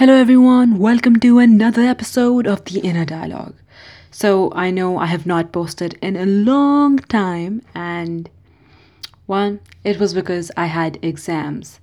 Hello, everyone. Welcome to another episode of The Inner Dialogue. So, I know I have not posted in a long time, and one, it was because I had exams.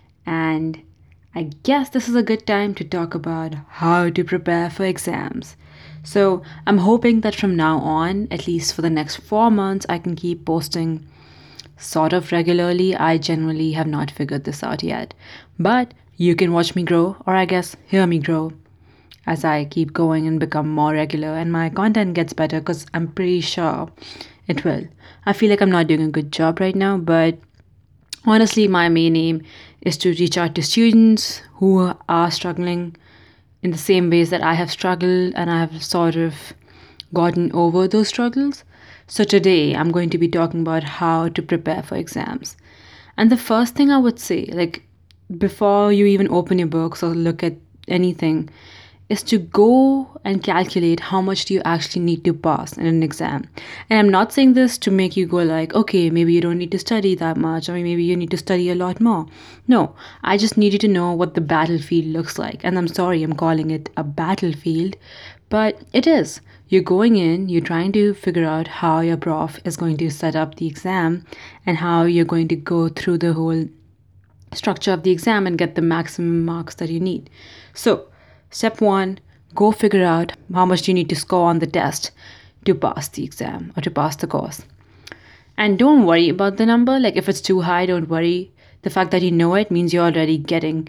And I guess this is a good time to talk about how to prepare for exams. So, I'm hoping that from now on, at least for the next 4 months, I can keep posting sort of regularly. I generally have not figured this out yet. But you can watch me grow, or I guess hear me grow, as I keep going and become more regular and my content gets better because I'm pretty sure it will. I feel like I'm not doing a good job right now, but honestly, my main aim is to reach out to students who are struggling in the same ways that I have struggled and I have sort of gotten over those struggles. So today I'm going to be talking about how to prepare for exams. And the first thing I would say, like before you even open your books or look at anything, is to go and calculate how much do you actually need to pass in an exam. And I'm not saying this to make you go like, okay, maybe you don't need to study that much, or maybe you need to study a lot more. No, I just need you to know what the battlefield looks like. And I'm sorry I'm calling it a battlefield, but it is. You're going in, you're trying to figure out how your prof is going to set up the exam and how you're going to go through the whole structure of the exam and get the maximum marks that you need. So, step one, go figure out how much you need to score on the test to pass the exam or to pass the course. And don't worry about the number. Like, if it's too high, don't worry. The fact that you know it means you're already getting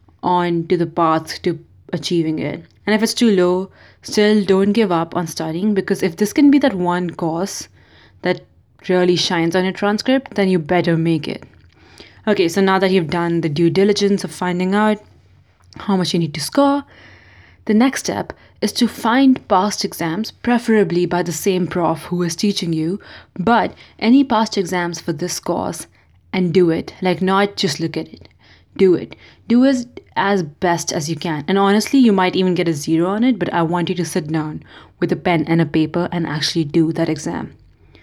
on to the path to achieving it. And if it's too low, still don't give up on studying, because if this can be that one course that really shines on your transcript, then you better make it. Okay, so now that you've done the due diligence of finding out how much you need to score, the next step is to find past exams, preferably by the same prof who is teaching you, but any past exams for this course, and do it. Like, not just look at it. Do it. Do it as best as you can. And honestly, you might even get a 0 on it, but I want you to sit down with a pen and a paper and actually do that exam.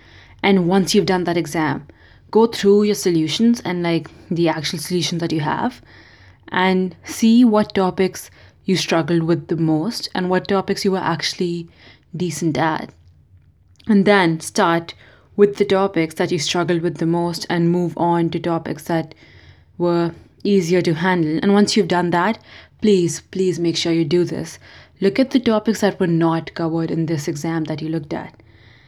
And once you've done that exam, go through your solutions and like the actual solution that you have and see what topics you struggled with the most and what topics you were actually decent at. And then start with the topics that you struggled with the most and move on to topics that were easier to handle. And once you've done that, please make sure you do this. Look at the topics that were not covered in this exam that you looked at.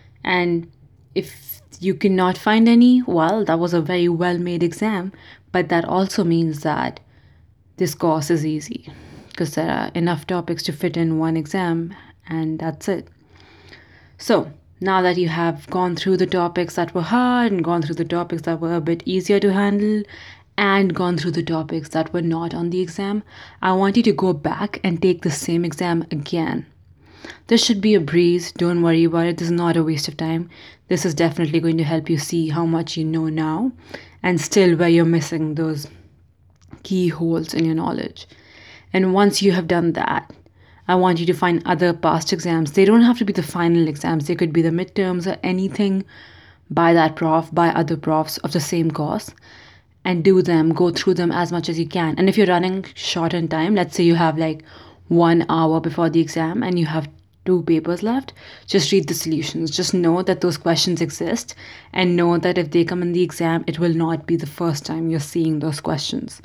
And if you cannot find any, well, that was a very well made exam, but that also means that this course is easy because there are enough topics to fit in one exam, and that's it. So, now that you have gone through the topics that were hard and gone through the topics that were a bit easier to handle and gone through the topics that were not on the exam, I want you to go back and take the same exam again. This should be a breeze. Don't worry about it. This is not a waste of time. This is definitely going to help you see how much you know now and still where you're missing those key holes in your knowledge. And once you have done that, I want you to find other past exams. They don't have to be the final exams, they could be the midterms or anything by that prof, by other profs of the same course, and do them, go through them as much as you can. And if you're running short on time, let's say you have like 1 hour before the exam and you have 2 papers left, just read the solutions. Just know that those questions exist and know that if they come in the exam, it will not be the first time you're seeing those questions.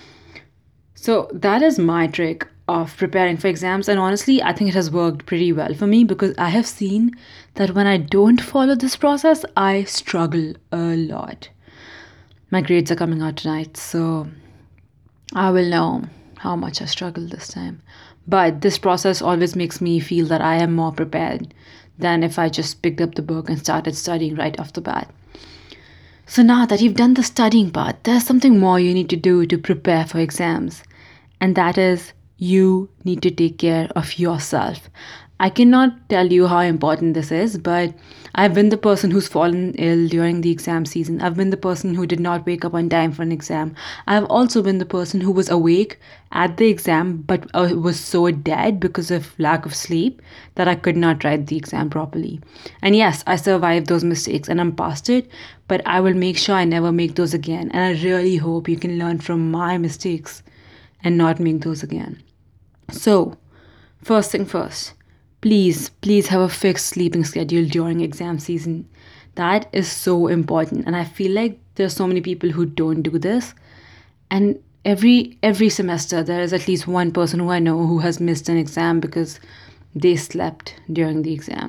So that is my trick of preparing for exams, and honestly, I think it has worked pretty well for me because I have seen that when I don't follow this process, I struggle a lot. My grades are coming out tonight, so I will know how much I struggled this time. But this process always makes me feel that I am more prepared than if I just picked up the book and started studying right off the bat. So now that you've done the studying part, there's something more you need to do to prepare for exams, and that is you need to take care of yourself. I cannot tell you how important this is, but I've been the person who's fallen ill during the exam season. I've been the person who did not wake up on time for an exam. I've also been the person who was awake at the exam but was so dead because of lack of sleep that I could not write the exam properly. And yes, I survived those mistakes and I'm past it, but I will make sure I never make those again. And I really hope you can learn from my mistakes and not make those again. So, first thing first, please have a fixed sleeping schedule during exam season. That is so important. And I feel like there's so many people who don't do this. And every semester there is at least one person who I know who has missed an exam because they slept during the exam.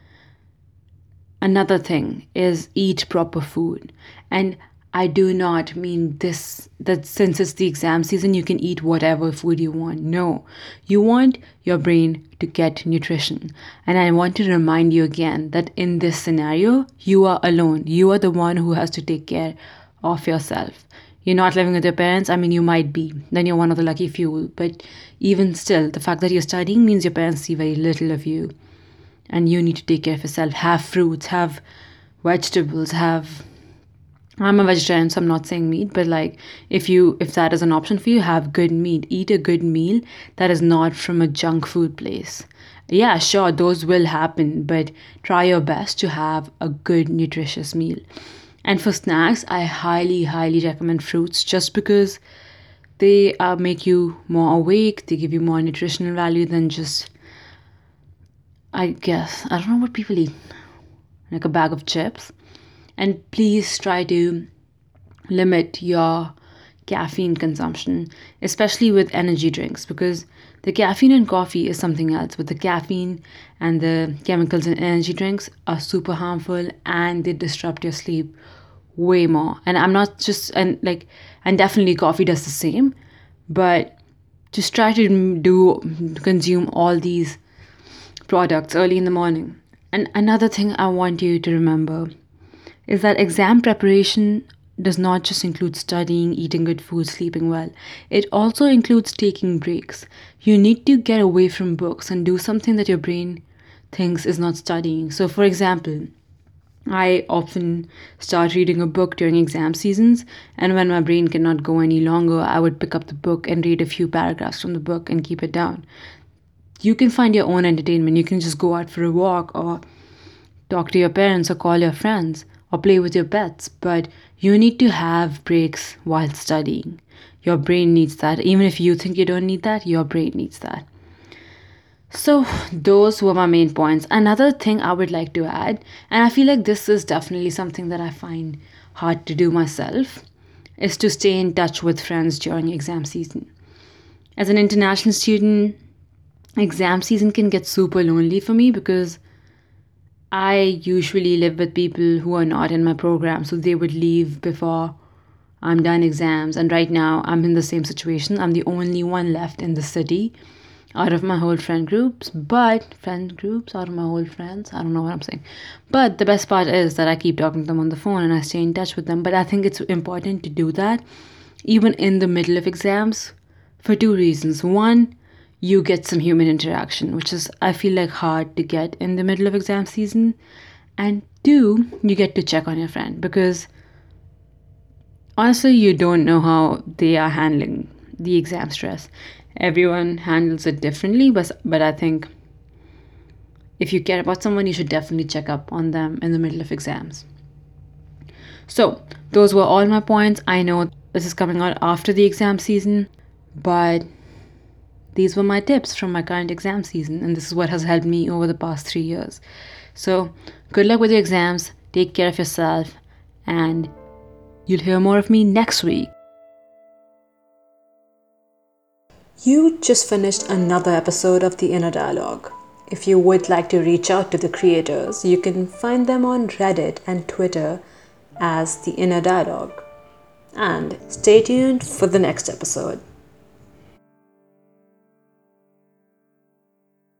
Another thing is eat proper food. And I do not mean this that since it's the exam season, you can eat whatever food you want. No, you want your brain to get nutrition. And I want to remind you again that in this scenario, you are alone. You are the one who has to take care of yourself. You're not living with your parents. I mean, you might be. Then you're one of the lucky few. But even still, the fact that you're studying means your parents see very little of you, and you need to take care of yourself. Have fruits, have vegetables, have I'm a vegetarian, so I'm not saying meat, but like if that is an option for you, have good meat. Eat a good meal that is not from a junk food place. Yeah, sure, those will happen, but try your best to have a good nutritious meal. And for snacks, I highly recommend fruits just because they make you more awake, they give you more nutritional value than just, I guess, I don't know what people eat, like a bag of chips. And please try to limit your caffeine consumption, especially with energy drinks, because the caffeine in coffee is something else. But the caffeine and the chemicals in energy drinks are super harmful and they disrupt your sleep way more. And I'm not just, and definitely coffee does the same, but just try to consume all these products early in the morning. And another thing I want you to remember is that exam preparation does not just include studying, eating good food, sleeping well. It also includes taking breaks. You need to get away from books and do something that your brain thinks is not studying. So, for example, I often start reading a book during exam seasons, and when my brain cannot go any longer, I would pick up the book and read a few paragraphs from the book and keep it down. You can find your own entertainment. You can just go out for a walk or talk to your parents or call your friends or play with your pets, but you need to have breaks while studying. Your brain needs that. Even if you think you don't need that, your brain needs that. So, those were my main points. Another thing I would like to add, and I feel like this is definitely something that I find hard to do myself, is to stay in touch with friends during exam season. As an international student, exam season can get super lonely for me because I usually live with people who are not in my program, so they would leave before I'm done exams. And right now, I'm in the same situation. I'm the only one left in the city out of my whole friend groups, out of my whole friends. I don't know what I'm saying. But the best part is that I keep talking to them on the phone and I stay in touch with them. But I think it's important to do that even in the middle of exams for two reasons. One, you get some human interaction, which is, I feel like, hard to get in the middle of exam season. And two, you get to check on your friend because honestly, you don't know how they are handling the exam stress. Everyone handles it differently, but I think if you care about someone, you should definitely check up on them in the middle of exams. So, those were all my points. I know this is coming out after the exam season, but these were my tips from my current exam season, and this is what has helped me over the past 3 years. So, good luck with your exams, take care of yourself, and you'll hear more of me next week. You just finished another episode of The Inner Dialogue. If you would like to reach out to the creators, you can find them on Reddit and Twitter as The Inner Dialogue. And stay tuned for the next episode.